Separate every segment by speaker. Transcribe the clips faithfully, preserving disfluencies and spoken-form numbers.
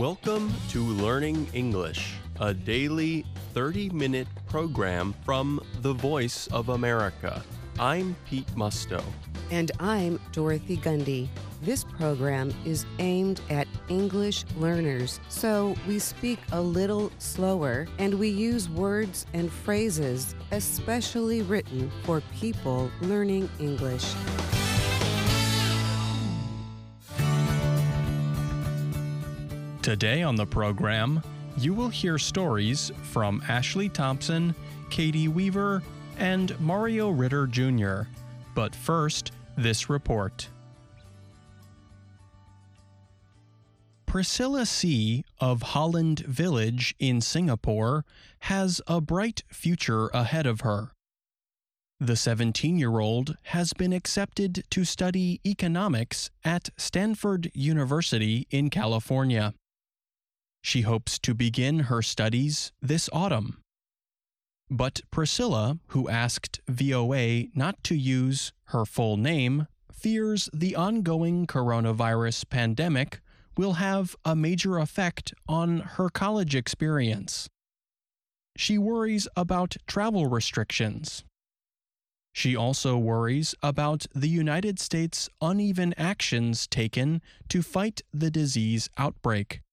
Speaker 1: Welcome to Learning English, a daily thirty-minute program from The Voice of America. I'm Pete Musto.
Speaker 2: And I'm Dorothy Gundy. This program is aimed at English learners, so we speak a little slower and we use words and phrases especially written for people learning English.
Speaker 3: Today on the program, you will hear stories from Ashley Thompson, Katie Weaver, and Mario Ritter Junior But first, this report. Priscilla C. of Holland Village in Singapore has a bright future ahead of her. The seventeen-year-old has been accepted to study economics at Stanford University in California. She hopes to begin her studies this autumn. But Priscilla, who asked V O A not to use her full name, fears the ongoing coronavirus pandemic will have a major effect on her college experience. She worries about travel restrictions. She also worries about the United States' uneven actions taken to fight the disease outbreak.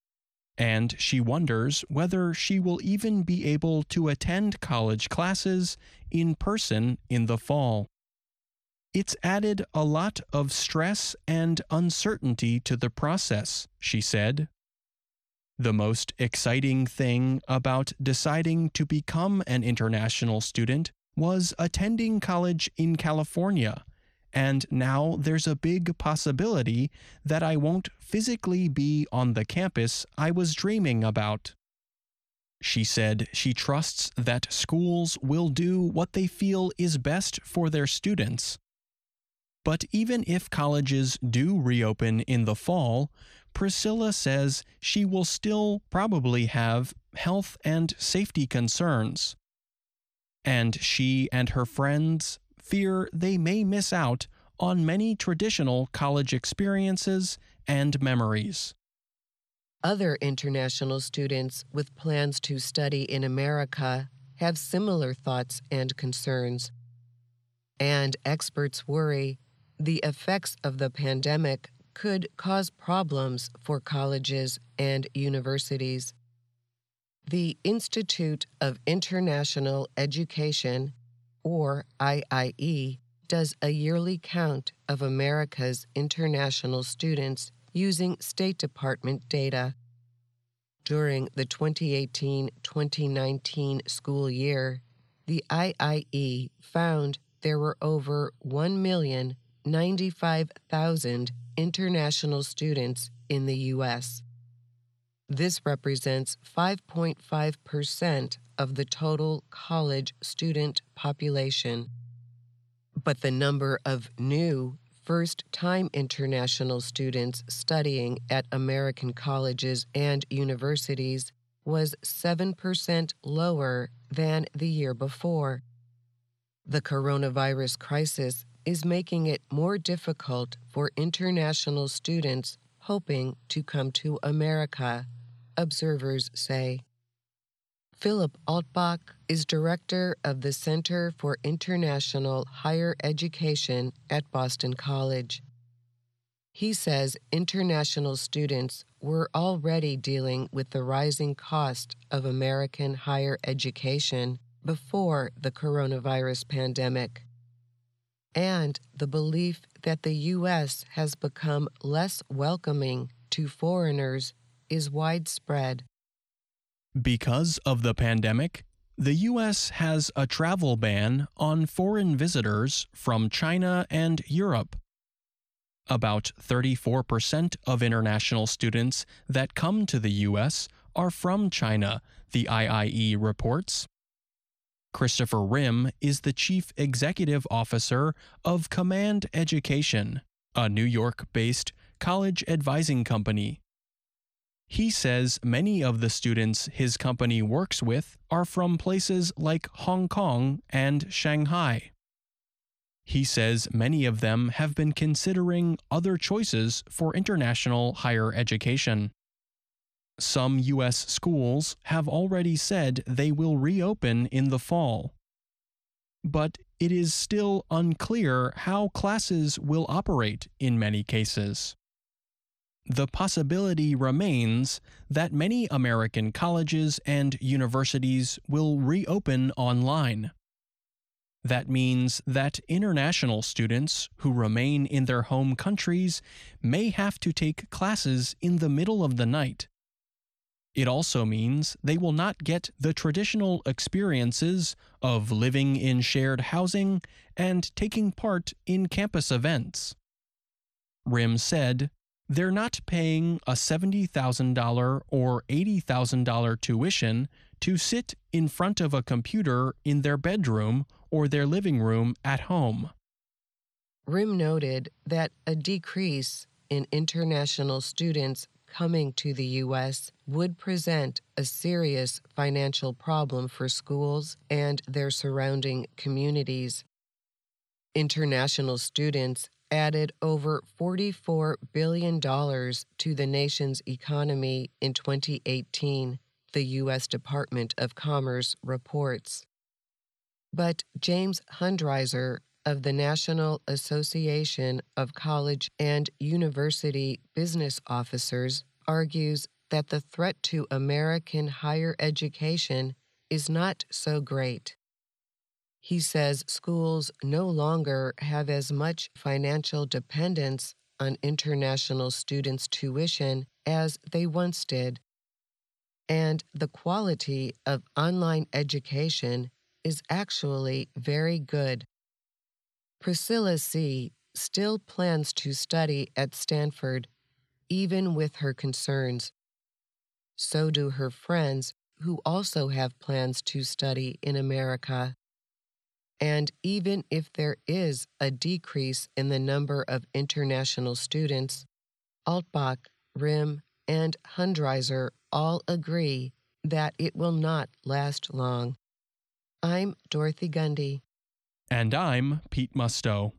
Speaker 3: And she wonders whether she will even be able to attend college classes in person in the fall. It's added a lot of stress and uncertainty to the process, she said. The most exciting thing about deciding to become an international student was attending college in California, and now there's a big possibility that I won't physically be on the campus I was dreaming about. She said she trusts that schools will do what they feel is best for their students. But even if colleges do reopen in the fall, Priscilla says she will still probably have health and safety concerns. And she and her friends fear they may miss out on many traditional college experiences and memories.
Speaker 2: Other international students with plans to study in America have similar thoughts and concerns. And experts worry the effects of the pandemic could cause problems for colleges and universities. The Institute of International Education, or I I E, does a yearly count of America's international students using State Department data. During the twenty eighteen twenty nineteen school year, the I I E found there were over one million ninety-five thousand international students in the U S. This represents five point five percent of the total college student population. But the number of new first-time international students studying at American colleges and universities was seven percent lower than the year before. The coronavirus crisis is making it more difficult for international students hoping to come to America, observers say. Philip Altbach is director of the Center for International Higher Education at Boston College. He says international students were already dealing with the rising cost of American higher education before the coronavirus pandemic, and the belief that the U S has become less welcoming to foreigners is widespread.
Speaker 3: Because of the pandemic, the U S has a travel ban on foreign visitors from China and Europe. About thirty-four percent of international students that come to the U S are from China, the I I E reports. Christopher Rim is the chief executive officer of Command Education, a New York-based college advising company. He says many of the students his company works with are from places like Hong Kong and Shanghai. He says many of them have been considering other choices for international higher education. Some U S schools have already said they will reopen in the fall. But it is still unclear how classes will operate in many cases. The possibility remains that many American colleges and universities will reopen online. That means that international students who remain in their home countries may have to take classes in the middle of the night. It also means they will not get the traditional experiences of living in shared housing and taking part in campus events. Rim said, "They're not paying a seventy thousand dollars or eighty thousand dollars tuition to sit in front of a computer in their bedroom or their living room at home."
Speaker 2: Rim noted that a decrease in international students coming to the U S would present a serious financial problem for schools and their surrounding communities. International students added over forty-four billion dollars to the nation's economy in twenty eighteen, the U S Department of Commerce reports. But James Hundreiser of the National Association of College and University Business Officers argues that the threat to American higher education is not so great. He says schools no longer have as much financial dependence on international students' tuition as they once did, and the quality of online education is actually very good. Priscilla C. still plans to study at Stanford, even with her concerns. So do her friends, who also have plans to study in America. And even if there is a decrease in the number of international students, Altbach, Rim, and Hundreiser all agree that it will not last long. I'm Dorothy Gundy.
Speaker 3: And I'm Pete Musto.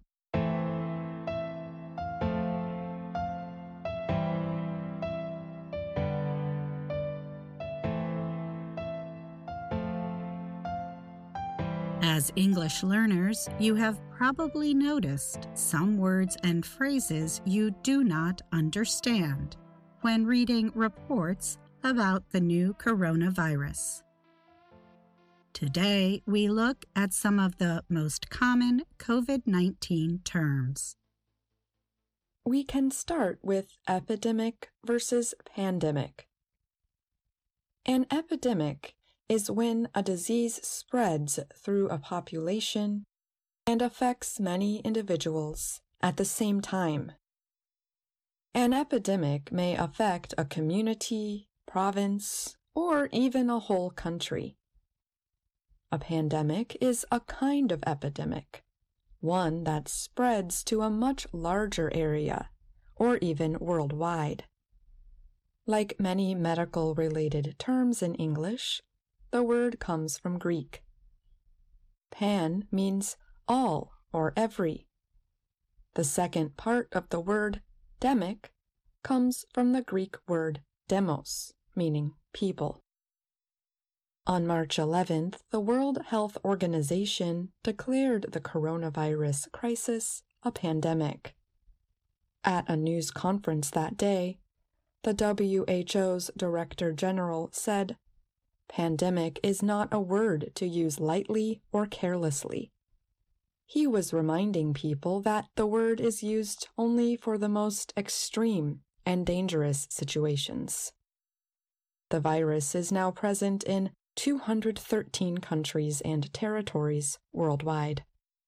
Speaker 4: As English learners, you have probably noticed some words and phrases you do not understand when reading reports about the new coronavirus. Today, we look at some of the most common COVID nineteen terms.
Speaker 5: We can start with epidemic versus pandemic. An epidemic is when a disease spreads through a population and affects many individuals at the same time. An epidemic may affect a community, province, or even a whole country. A pandemic is a kind of epidemic, one that spreads to a much larger area, or even worldwide. Like many medical-related terms in English, the word comes from Greek. Pan means all or every. The second part of the word demic comes from the Greek word demos, meaning people. On March eleventh, the World Health Organization declared the coronavirus crisis a pandemic. At a news conference that day, the W H O's Director General said, "Pandemic is not a word to use lightly or carelessly." He was reminding people that the word is used only for the most extreme and dangerous situations. The virus is now present in two hundred thirteen countries and territories worldwide.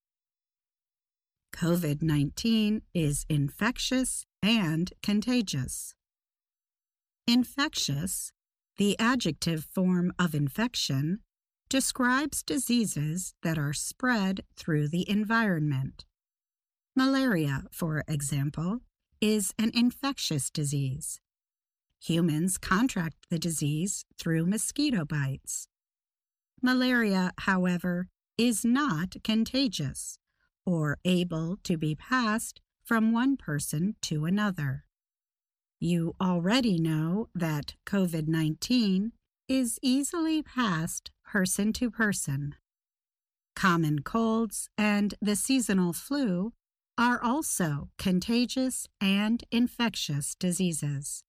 Speaker 4: COVID nineteen is infectious and contagious. Infectious, the adjective form of infection, describes diseases that are spread through the environment. Malaria, for example, is an infectious disease. Humans contract the disease through mosquito bites. Malaria, however, is not contagious or able to be passed from one person to another. You already know that COVID nineteen is easily passed person to person. Common colds and the seasonal flu are also contagious and infectious diseases.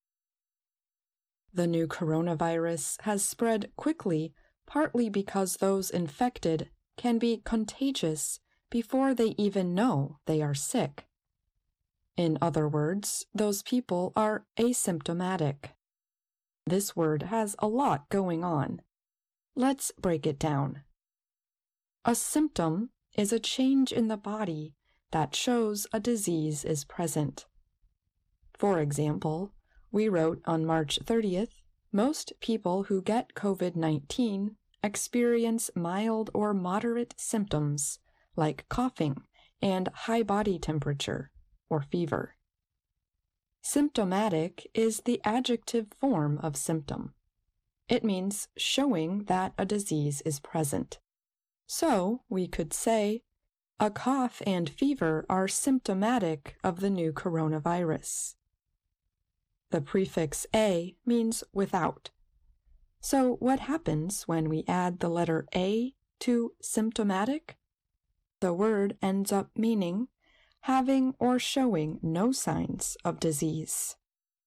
Speaker 5: The new coronavirus has spread quickly, partly because those infected can be contagious before they even know they are sick. In other words, those people are asymptomatic. This word has a lot going on. Let's break it down. A symptom is a change in the body that shows a disease is present. For example, we wrote on March thirtieth, most people who get COVID nineteen experience mild or moderate symptoms like coughing and high body temperature or fever. Symptomatic is the adjective form of symptom. It means showing that a disease is present. So we could say, a cough and fever are symptomatic of the new coronavirus. The prefix a means without. So what happens when we add the letter a to symptomatic? The word ends up meaning having or showing no signs of disease.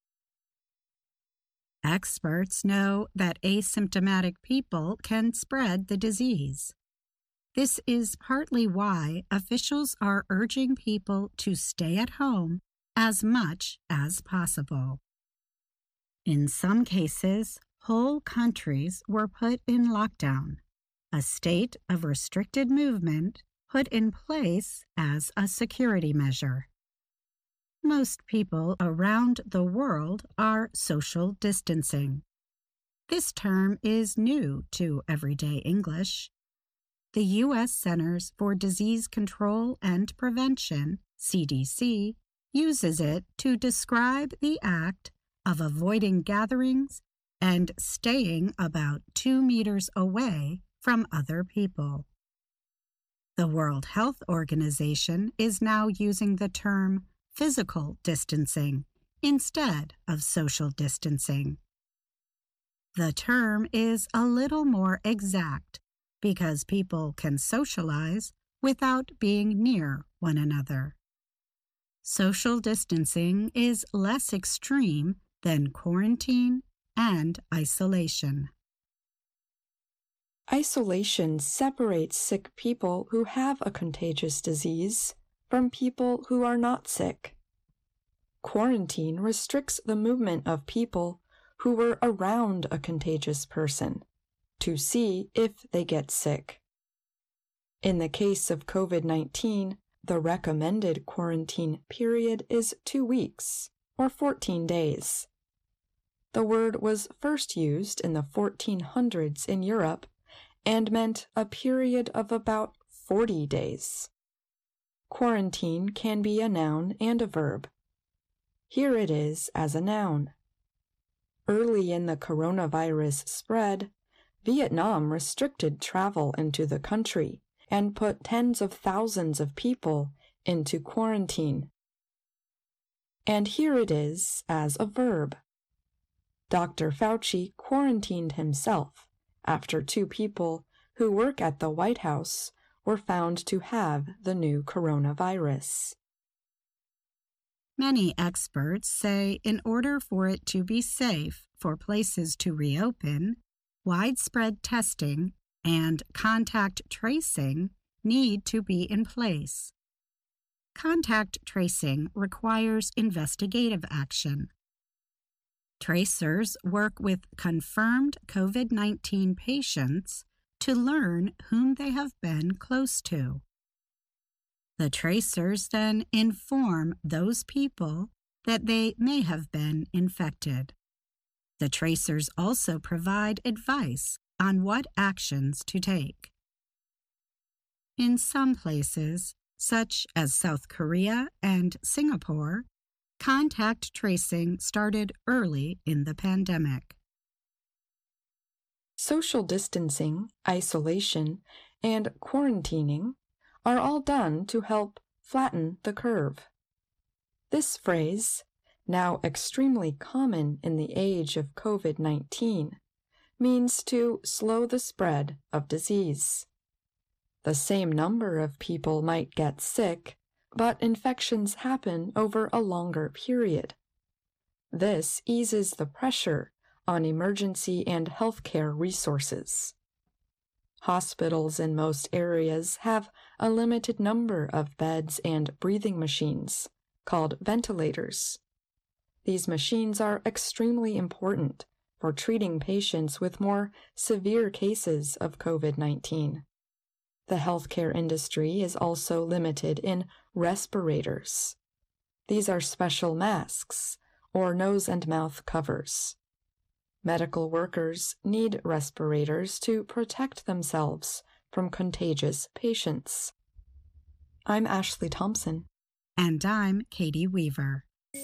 Speaker 4: Experts know that asymptomatic people can spread the disease. This is partly why officials are urging people to stay at home as much as possible. In some cases, whole countries were put in lockdown, a state of restricted movement put in place as a security measure. Most people around the world are social distancing. This term is new to everyday English. The U S Centers for Disease Control and Prevention, C D C, uses it to describe the act of avoiding gatherings and staying about two meters away from other people. The World Health Organization is now using the term physical distancing instead of social distancing. The term is a little more exact because people can socialize without being near one another. Social distancing is less extreme than quarantine and isolation.
Speaker 5: Isolation separates sick people who have a contagious disease from people who are not sick. Quarantine restricts the movement of people who were around a contagious person to see if they get sick. In the case of COVID nineteen, the recommended quarantine period is two weeks, or fourteen days. The word was first used in the fourteen hundreds in Europe and meant a period of about forty days. Quarantine can be a noun and a verb. Here it is as a noun. Early in the coronavirus spread, Vietnam restricted travel into the country and put tens of thousands of people into quarantine. And here it is as a verb. Doctor Fauci quarantined himself after two people who work at the White House were found to have the new coronavirus.
Speaker 4: Many experts say in order for it to be safe for places to reopen, widespread testing and contact tracing need to be in place. Contact tracing requires investigative action. Tracers work with confirmed COVID nineteen patients to learn whom they have been close to. The tracers then inform those people that they may have been infected. The tracers also provide advice on what actions to take. In some places, such as South Korea and Singapore, contact tracing started early in the pandemic.
Speaker 5: Social distancing, isolation, and quarantining are all done to help flatten the curve. This phrase, now extremely common in the age of COVID nineteen, means to slow the spread of disease. The same number of people might get sick, but infections happen over a longer period. This eases the pressure on emergency and healthcare resources. Hospitals in most areas have a limited number of beds and breathing machines, called ventilators. These machines are extremely important for treating patients with more severe cases of COVID nineteen. The healthcare industry is also limited in respirators. These are special masks or nose and mouth covers. Medical workers need respirators to protect themselves from contagious patients. I'm Ashley Thompson.
Speaker 4: And I'm Katie Weaver.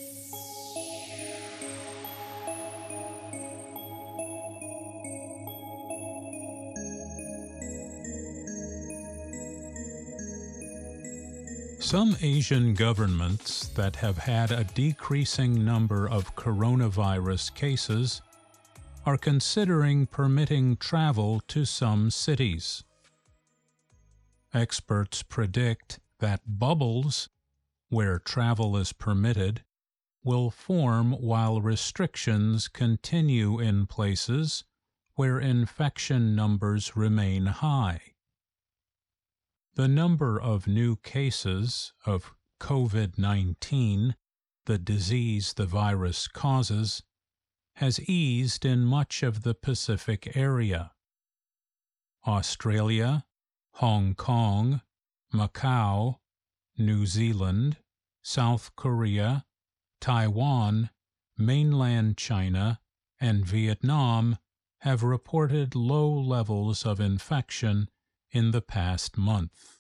Speaker 6: Some Asian governments that have had a decreasing number of coronavirus cases are considering permitting travel to some cities. Experts predict that bubbles, where travel is permitted, will form while restrictions continue in places where infection numbers remain high. The number of new cases of COVID nineteen, the disease the virus causes, has eased in much of the Pacific area. Australia, Hong Kong, Macau, New Zealand, South Korea, Taiwan, mainland China, and Vietnam have reported low levels of infection in the past month.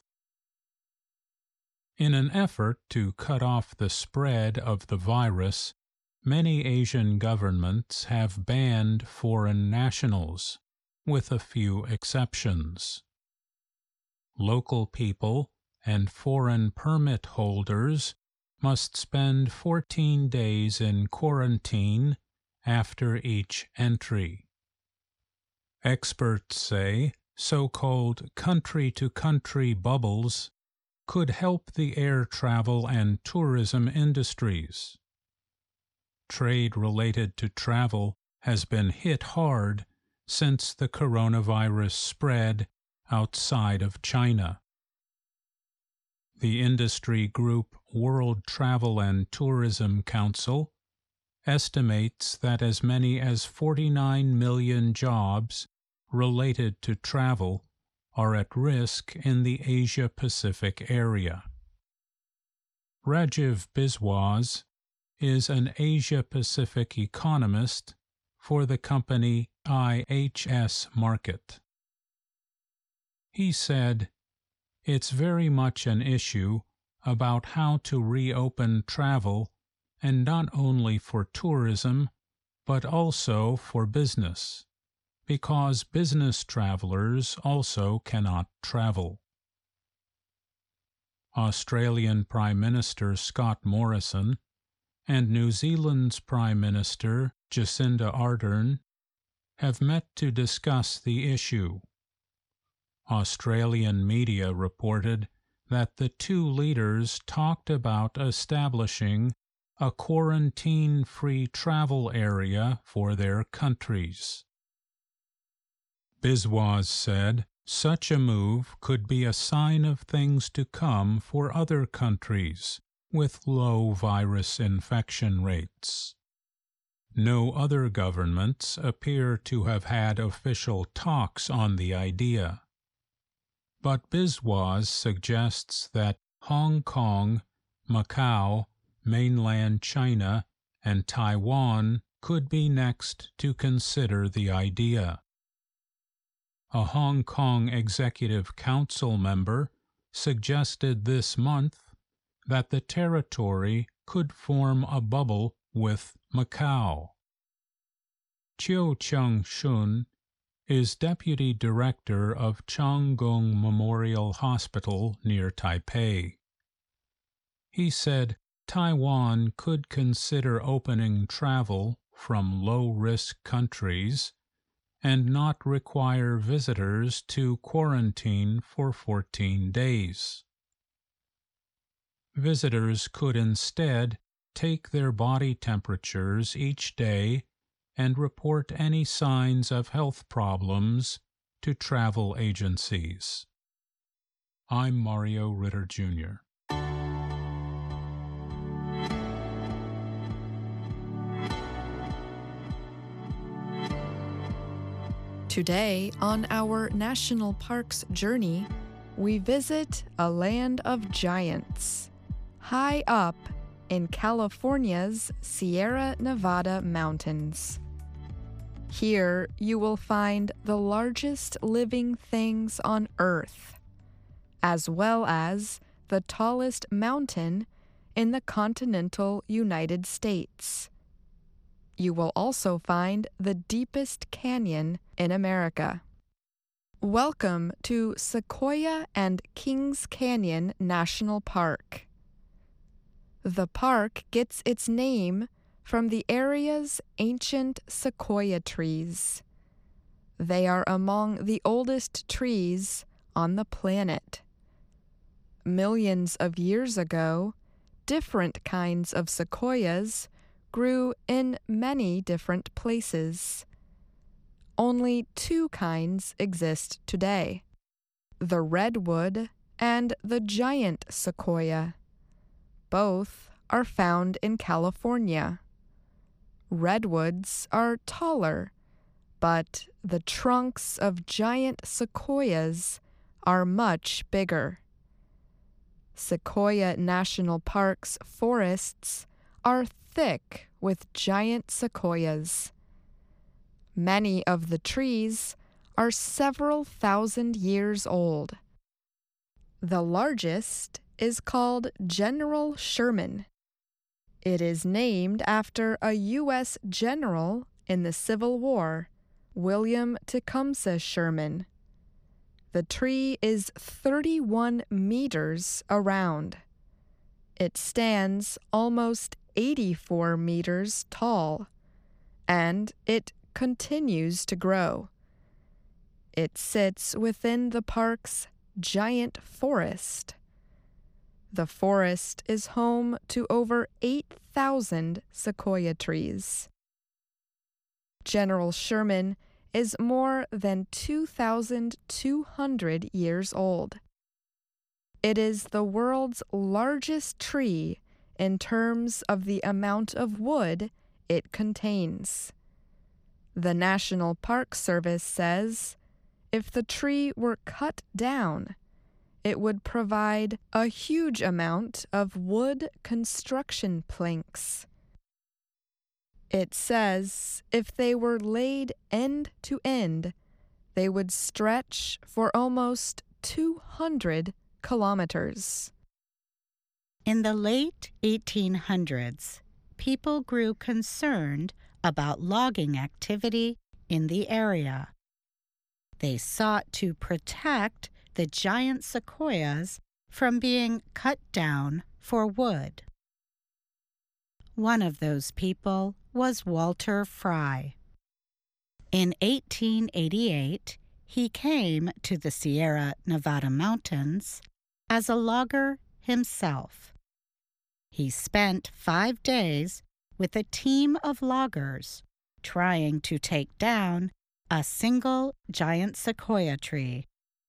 Speaker 6: In an effort to cut off the spread of the virus, many Asian governments have banned foreign nationals, with a few exceptions. Local people and foreign permit holders must spend fourteen days in quarantine after each entry. Experts say so-called country-to-country bubbles could help the air travel and tourism industries. Trade related to travel has been hit hard since the coronavirus spread outside of China. The industry group World Travel and Tourism Council estimates that as many as forty-nine million jobs related to travel are at risk in the Asia-Pacific area. Rajiv Biswas is an Asia-Pacific economist for the company I H S Markit. He said, "It's very much an issue about how to reopen travel, and not only for tourism, but also for business, because business travelers also cannot travel." Australian Prime Minister Scott Morrison and New Zealand's Prime Minister Jacinda Ardern have met to discuss the issue. Australian media reported that the two leaders talked about establishing a quarantine-free travel area for their countries. Biswas said such a move could be a sign of things to come for other countries with low virus infection rates. No other governments appear to have had official talks on the idea. But Biswas suggests that Hong Kong, Macau, mainland China, and Taiwan could be next to consider the idea. A Hong Kong Executive Council member suggested this month that the territory could form a bubble with Macau. Chiu Chung-shun is Deputy Director of Changgung Memorial Hospital near Taipei. He said Taiwan could consider opening travel from low-risk countries and not require visitors to quarantine for fourteen days. Visitors could instead take their body temperatures each day and report any signs of health problems to travel agencies. I'm Mario Ritter, Junior
Speaker 5: Today, on our National Parks journey, we visit a land of giants, high up in California's Sierra Nevada mountains. Here, you will find the largest living things on Earth, as well as the tallest mountain in the continental United States. You will also find the deepest canyon in America. Welcome to Sequoia and Kings Canyon National Park. The park gets its name from the area's ancient sequoia trees. They are among the oldest trees on the planet. Millions of years ago, different kinds of sequoias grew in many different places. Only two kinds exist today: the redwood and the giant sequoia. Both are found in California. Redwoods are taller, but the trunks of giant sequoias are much bigger. Sequoia National Park's forests are thick with giant sequoias. Many of the trees are several thousand years old. The largest is called General Sherman. It is named after a U S general in the Civil War, William Tecumseh Sherman. The tree is thirty-one meters around. It stands almost eighty-four meters tall, and it continues to grow. It sits within the park's giant forest. The forest is home to over eight thousand sequoia trees. General Sherman is more than two thousand two hundred years old. It is the world's largest tree in terms of the amount of wood it contains. The National Park Service says if the tree were cut down, it would provide a huge amount of wood construction planks. It says if they were laid end to end, they would stretch for almost two hundred kilometers.
Speaker 7: In the late eighteen hundreds, people grew concerned about logging activity in the area. They sought to protect the giant sequoias from being cut down for wood. One of those people was Walter Fry. In eighteen eighty-eight, he came to the Sierra Nevada mountains as a logger himself. He spent five days with a team of loggers trying to take down a single giant sequoia tree.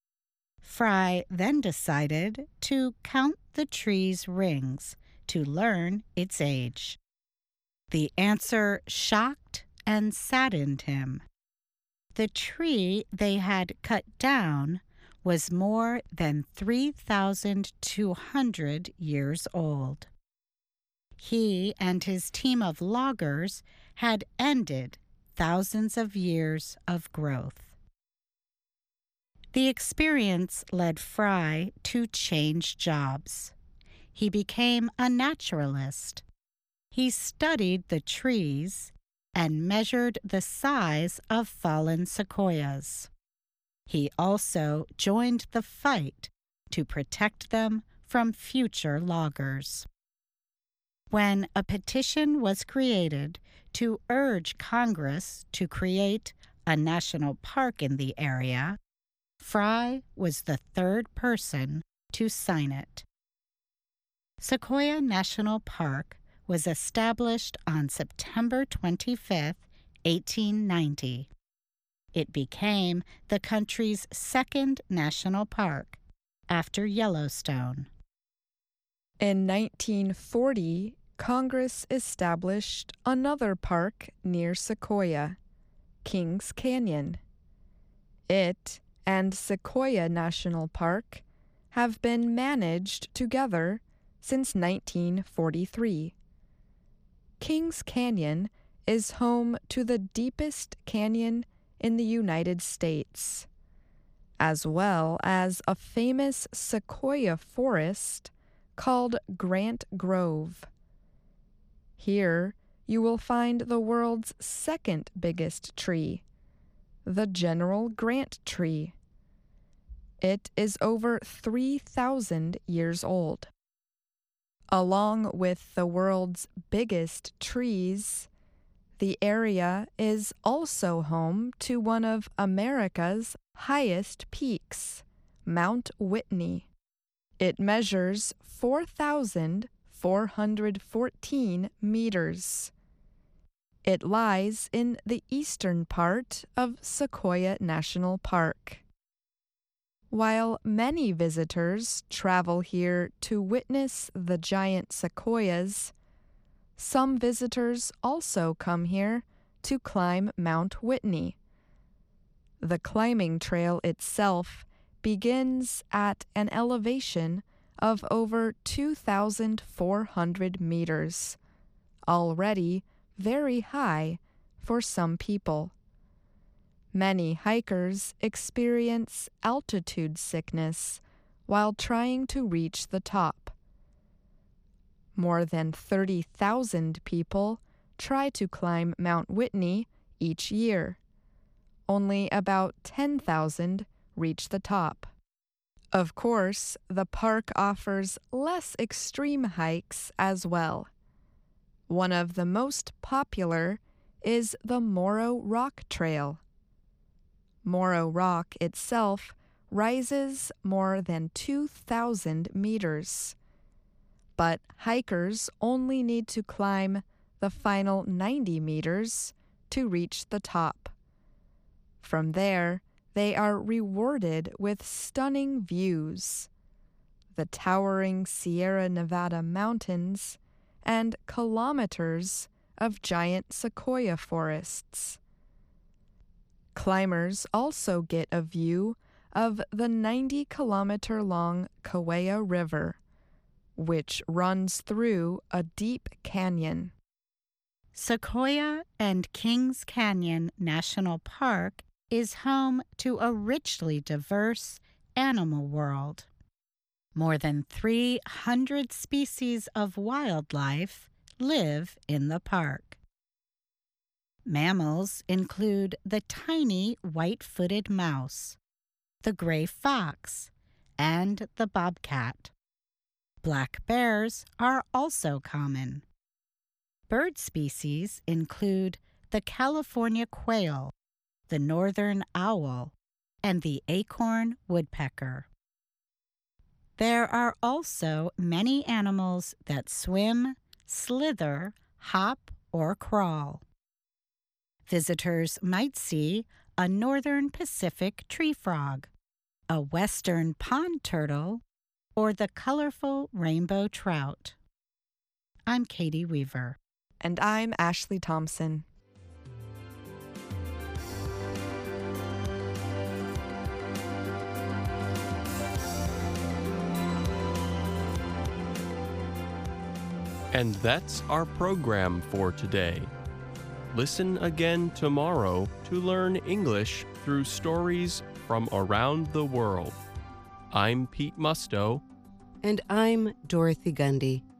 Speaker 7: Fry then decided to count the tree's rings to learn its age. The answer shocked and saddened him. The tree they had cut down was more than three thousand two hundred years old. He and his team of loggers had ended thousands of years of growth. The experience led Fry to change jobs. He became a naturalist. He studied the trees and measured the size of fallen sequoias. He also joined the fight to protect them from future loggers. When a petition was created to urge Congress to create a national park in the area, Frye was the third person to sign it. Sequoia National Park was established on September twenty-fifth, eighteen ninety. It became the country's second national park, after Yellowstone.
Speaker 5: In nineteen forty, Congress established another park near Sequoia, Kings Canyon. It and Sequoia National Park have been managed together since nineteen forty-three. Kings Canyon is home to the deepest canyon in the United States, as well as a famous sequoia forest called Grant Grove. Here you will find the world's second biggest tree, the General Grant tree. It is over three thousand years old. Along with the world's biggest trees, the area is also home to one of America's highest peaks, Mount Whitney. It measures four thousand four hundred fourteen meters. It lies in the eastern part of Sequoia National Park. While many visitors travel here to witness the giant sequoias, some visitors also come here to climb Mount Whitney. The climbing trail itself begins at an elevation of over two thousand four hundred meters, already very high for some people. Many hikers experience altitude sickness while trying to reach the top. More than thirty thousand people try to climb Mount Whitney each year. Only about ten thousand reach the top. Of course, the park offers less extreme hikes as well. One of the most popular is the Morrow Rock Trail. Morrow Rock itself rises more than two thousand meters, but hikers only need to climb the final ninety meters to reach the top. From there, they are rewarded with stunning views, the towering Sierra Nevada mountains, and kilometers of giant sequoia forests. Climbers also get a view of the ninety-kilometer-long Kaweah River, which runs through a deep canyon.
Speaker 7: Sequoia and Kings Canyon National Park is home to a richly diverse animal world. More than three hundred species of wildlife live in the park. Mammals include the tiny white-footed mouse, the gray fox, and the bobcat. Black bears are also common. Bird species include the California quail, the northern owl, and the acorn woodpecker. There are also many animals that swim, slither, hop, or crawl. Visitors might see a northern Pacific tree frog, a western pond turtle, or the colorful rainbow trout. I'm Katie Weaver.
Speaker 5: And I'm Ashley Thompson.
Speaker 1: And that's our program for today. Listen again tomorrow to learn English through stories from around the world. I'm Pete Musto.
Speaker 2: And I'm Dorothy Gundy.